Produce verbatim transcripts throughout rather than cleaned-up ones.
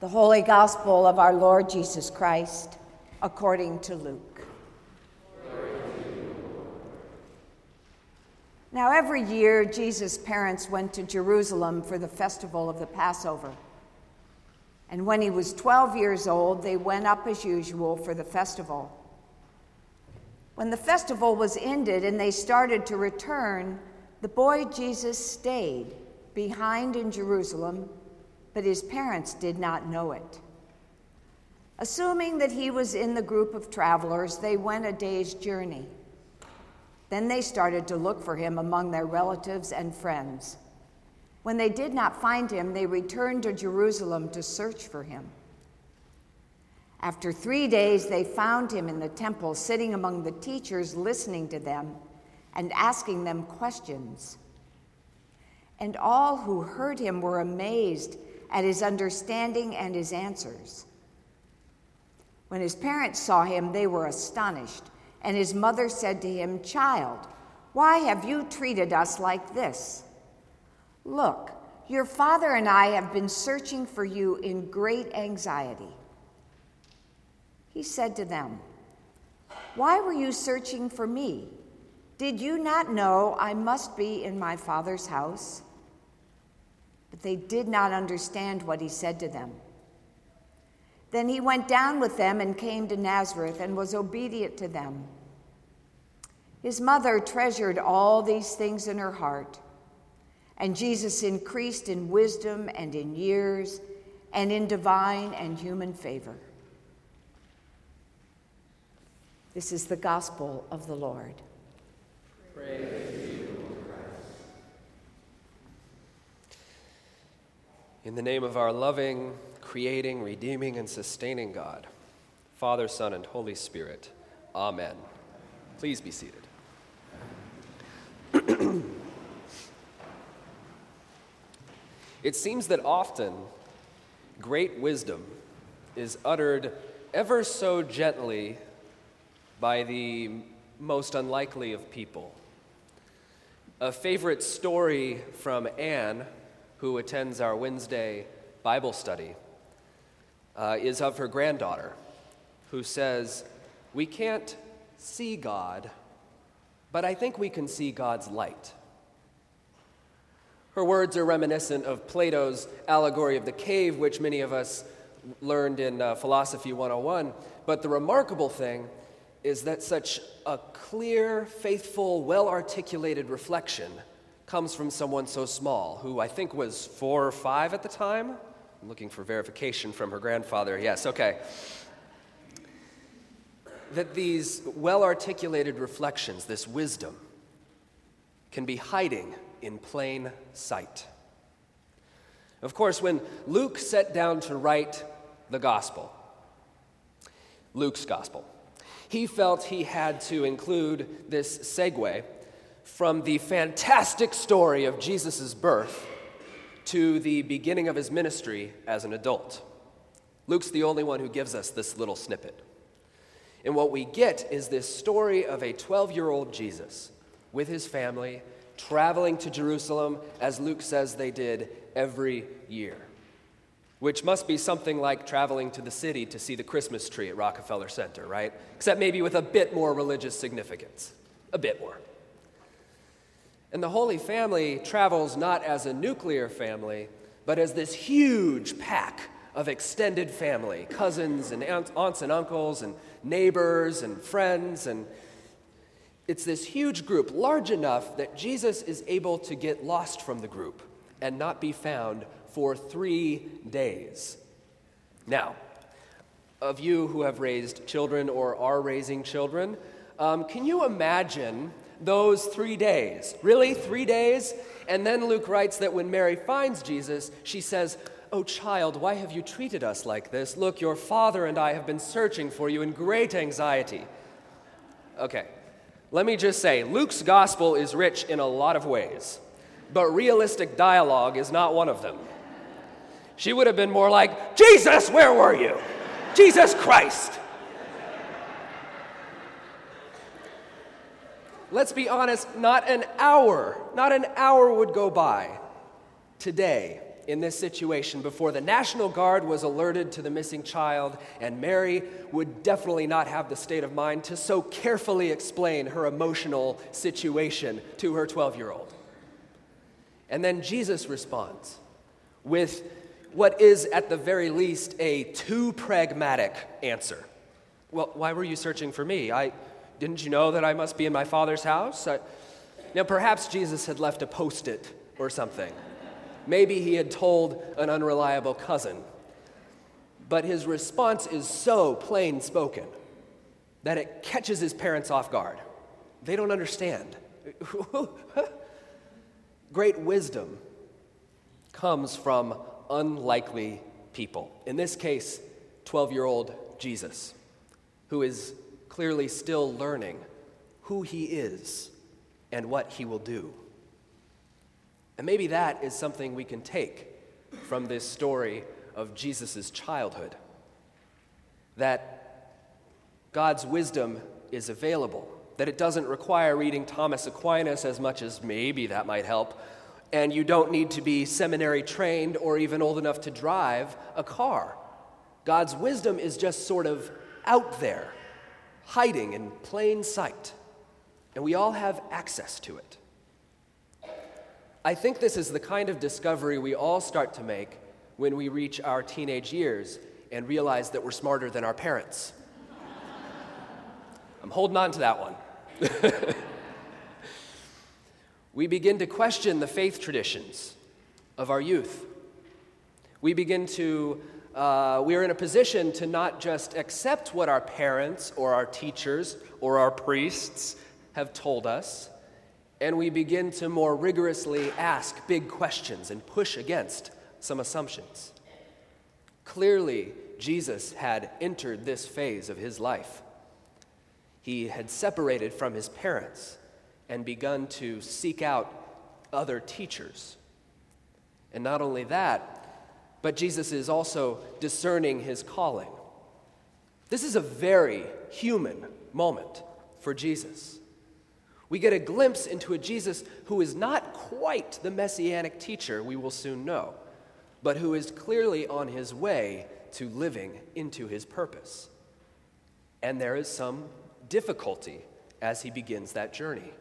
The Holy Gospel of our Lord Jesus Christ, according to Luke. Now every year, Jesus' parents went to Jerusalem for the festival of the Passover. And when he was twelve years old, they went up as usual for the festival. When the festival was ended and they started to return, the boy Jesus stayed behind in Jerusalem, but his parents did not know it. Assuming that he was in the group of travelers, they went a day's journey. Then they started to look for him among their relatives and friends. When they did not find him, they returned to Jerusalem to search for him. After three days, they found him in the temple, sitting among the teachers, listening to them and asking them questions. And all who heard him were amazed at his understanding and his answers. When his parents saw him, they were astonished, and his mother said to him, "Child, why have you treated us like this? Look, your father and I have been searching for you in great anxiety." He said to them, "Why were you searching for me? Did you not know I must be in my Father's house?" But they did not understand what he said to them. Then he went down with them and came to Nazareth and was obedient to them. His mother treasured all these things in her heart, and Jesus increased in wisdom and in years and in divine and human favor. This is the gospel of the Lord. Praise to you, Lord Christ. In the name of our loving, creating, redeeming, and sustaining God, Father, Son, and Holy Spirit, amen. Please be seated. It seems that often great wisdom is uttered ever so gently by the most unlikely of people. A favorite story from Anne, who attends our Wednesday Bible study, uh, is of her granddaughter, who says, "We can't see God, but I think we can see God's light." Her words are reminiscent of Plato's allegory of the cave, which many of us learned in uh, Philosophy one oh one. But the remarkable thing is that such a clear, faithful, well-articulated reflection comes from someone so small, who I think was four or five at the time. I'm looking for verification from her grandfather. Yes, okay. That these well-articulated reflections, this wisdom, can be hiding in plain sight. Of course, when Luke sat down to write the gospel, Luke's gospel, he felt he had to include this segue from the fantastic story of Jesus' birth to the beginning of his ministry as an adult. Luke's the only one who gives us this little snippet. And what we get is this story of a twelve-year-old Jesus with his family traveling to Jerusalem, as Luke says they did every year, which must be something like traveling to the city to see the Christmas tree at Rockefeller Center, right? Except maybe with a bit more religious significance, a bit more. And the Holy Family travels not as a nuclear family, but as this huge pack of extended family, cousins and aunts and uncles and neighbors and friends. And it's this huge group, large enough that Jesus is able to get lost from the group and not be found for three days. Now, of you who have raised children or are raising children, um, can you imagine those three days? Really, three days? And then Luke writes that when Mary finds Jesus, she says, "Oh, child, why have you treated us like this? Look, your father and I have been searching for you in great anxiety." Okay, let me just say, Luke's gospel is rich in a lot of ways, but realistic dialogue is not one of them. She would have been more like, "Jesus, where were you? Jesus Christ." Let's be honest, not an hour, not an hour would go by today in this situation before the National Guard was alerted to the missing child, and Mary would definitely not have the state of mind to so carefully explain her emotional situation to her twelve-year-old. And then Jesus responds with what is, at the very least, a too pragmatic answer. Well, why were you searching for me? I didn't you know that I must be in my Father's house? I, now, perhaps Jesus had left a Post-it or something. Maybe he had told an unreliable cousin. But his response is so plain spoken that it catches his parents off guard. They don't understand. Great wisdom comes from unlikely people. In this case, twelve-year-old Jesus, who is clearly still learning who he is and what he will do. And maybe that is something we can take from this story of Jesus' childhood, that God's wisdom is available, that it doesn't require reading Thomas Aquinas as much as maybe that might help, and you don't need to be seminary trained or even old enough to drive a car. God's wisdom is just sort of out there, hiding in plain sight, and we all have access to it. I think this is the kind of discovery we all start to make when we reach our teenage years and realize that we're smarter than our parents. I'm holding on to that one. We begin to question the faith traditions of our youth. We begin to, uh, we're in a position to not just accept what our parents or our teachers or our priests have told us, and we begin to more rigorously ask big questions and push against some assumptions. Clearly, Jesus had entered this phase of his life. He had separated from his parents and begun to seek out other teachers. And not only that, but Jesus is also discerning his calling. This is a very human moment for Jesus. We get a glimpse into a Jesus who is not quite the messianic teacher we will soon know, but who is clearly on his way to living into his purpose. And there is some difficulty as he begins that journey.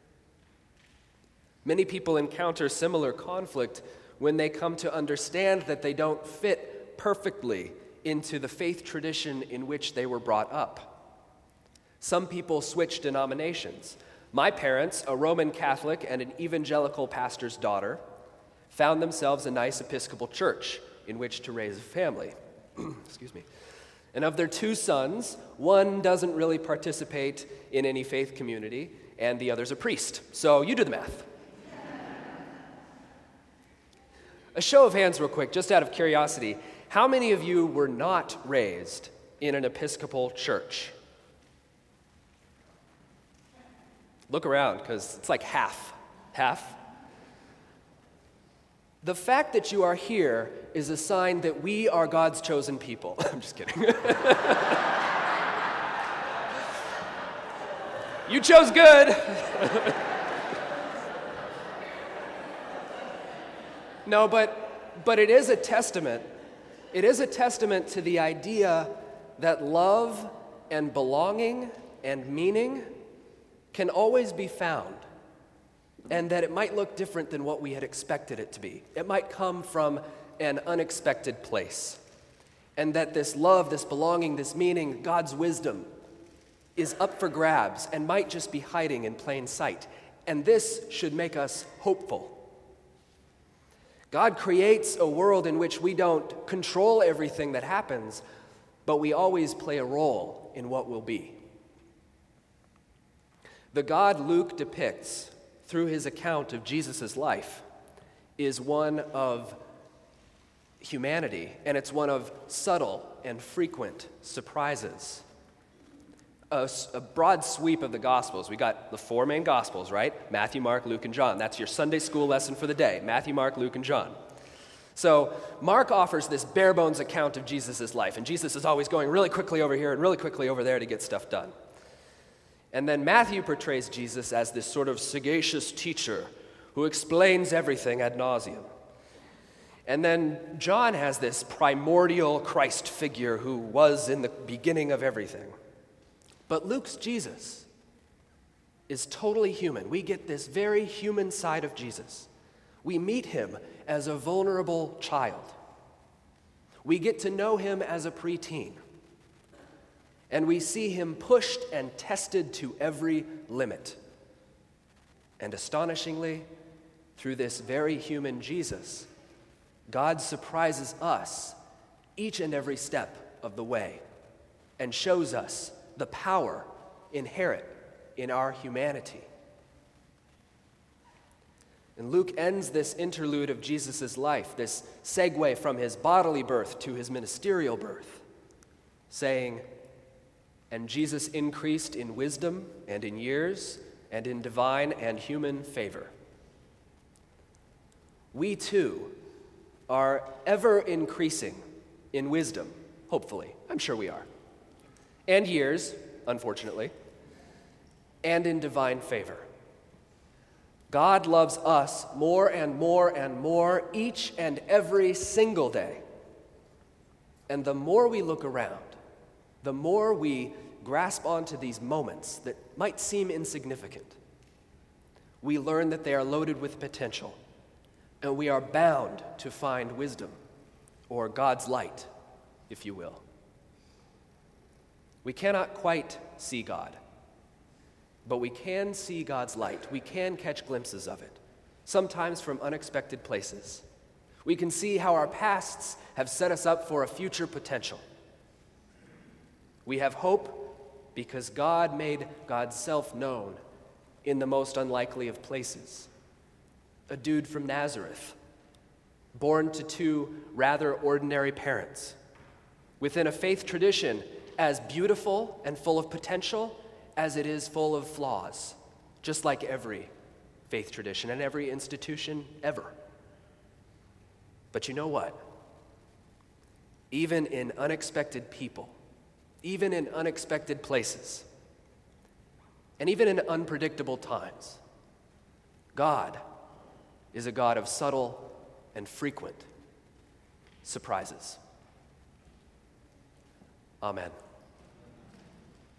Many people encounter similar conflict when they come to understand that they don't fit perfectly into the faith tradition in which they were brought up. Some people switch denominations. My parents, a Roman Catholic and an evangelical pastor's daughter, found themselves a nice Episcopal church in which to raise a family. Excuse me. And of their two sons, one doesn't really participate in any faith community, and the other's a priest. So you do the math. A show of hands real quick, just out of curiosity. How many of you were not raised in an Episcopal church? Look around, because it's like half. Half. The fact that you are here is a sign that we are God's chosen people. I'm just kidding. You chose good. No, but but it is a testament. It is a testament to the idea that love and belonging and meaning can always be found, and that it might look different than what we had expected it to be. It might come from an unexpected place, and that this love, this belonging, this meaning, God's wisdom is up for grabs and might just be hiding in plain sight. And this should make us hopeful. God creates a world in which we don't control everything that happens, but we always play a role in what will be. The God Luke depicts through his account of Jesus' life is one of humanity, and it's one of subtle and frequent surprises. A, a broad sweep of the Gospels. We got the four main Gospels, right? Matthew, Mark, Luke, and John. That's your Sunday school lesson for the day. Matthew, Mark, Luke, and John. So Mark offers this bare bones account of Jesus' life, and Jesus is always going really quickly over here and really quickly over there to get stuff done. And then Matthew portrays Jesus as this sort of sagacious teacher who explains everything ad nauseum. And then John has this primordial Christ figure who was in the beginning of everything. But Luke's Jesus is totally human. We get this very human side of Jesus. We meet him as a vulnerable child. We get to know him as a preteen. And we see him pushed and tested to every limit. And astonishingly, through this very human Jesus, God surprises us each and every step of the way and shows us the power inherent in our humanity. And Luke ends this interlude of Jesus' life, this segue from his bodily birth to his ministerial birth, saying, "And Jesus increased in wisdom and in years and in divine and human favor." We too are ever increasing in wisdom, hopefully. I'm sure we are. And years, unfortunately, and in divine favor. God loves us more and more and more each and every single day. And the more we look around, the more we grasp onto these moments that might seem insignificant, we learn that they are loaded with potential, and we are bound to find wisdom, or God's light, if you will. We cannot quite see God, but we can see God's light. We can catch glimpses of it, sometimes from unexpected places. We can see how our pasts have set us up for a future potential. We have hope because God made God's self known in the most unlikely of places. A dude from Nazareth, born to two rather ordinary parents, within a faith tradition as beautiful and full of potential as it is full of flaws, just like every faith tradition and every institution ever. But you know what? Even in unexpected people, even in unexpected places, and even in unpredictable times, God is a God of subtle and frequent surprises. Amen.